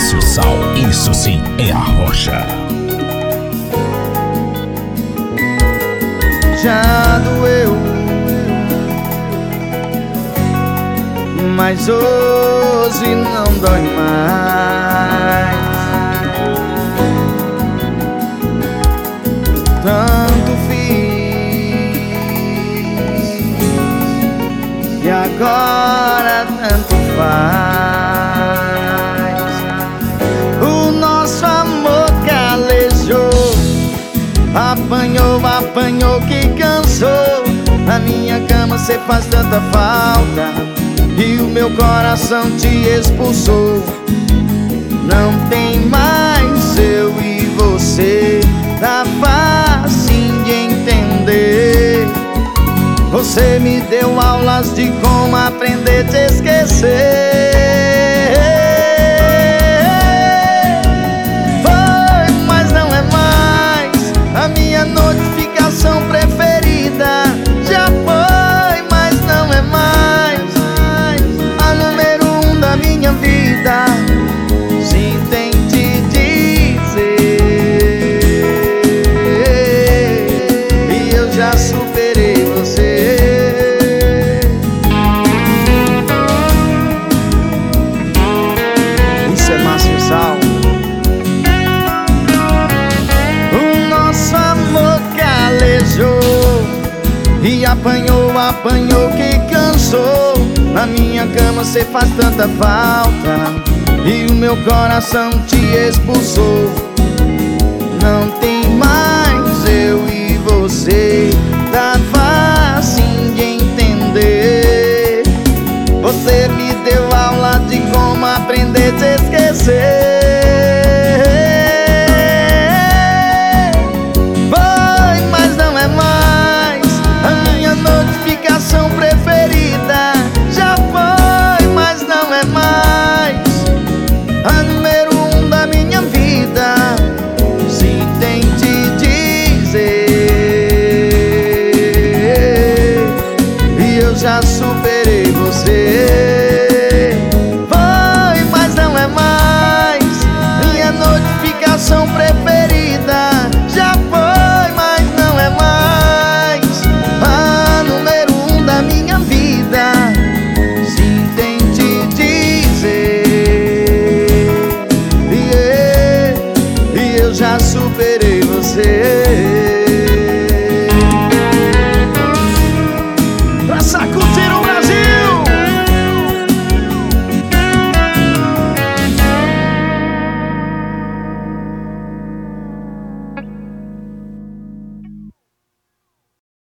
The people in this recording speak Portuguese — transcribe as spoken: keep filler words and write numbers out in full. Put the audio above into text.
Márcio Sal, isso sim é a rocha. Já doeu, mas hoje não dói mais. Tanto fiz e agora tanto faz. O nosso amor calejou, apanhou, apanhou que cansou. Na minha cama cê faz tanta falta e o meu coração te expulsou. Não tem mais eu e você, tá fácil de entender. Você me deu aulas de como aprender a te esquecer. Foi, mas não é mais a minha notificação preferida. Já foi, mas não é mais a número um da minha vida. Sim, tem te dizer, e eu já superei você. Isso é Márcio Sal. O nosso amor calejou e apanhou, apanhou que cansou. Na minha cama cê faz tanta falta e o meu coração te expulsou. Não tem mais eu e você, tá fácil de entender. Você me deu aula de como aprender a te esquecer. Foi, mas não é mais a minha notificação preferida. Já foi, mas não é mais a número um da minha vida. Sim, tem te dizer, e eu já superei.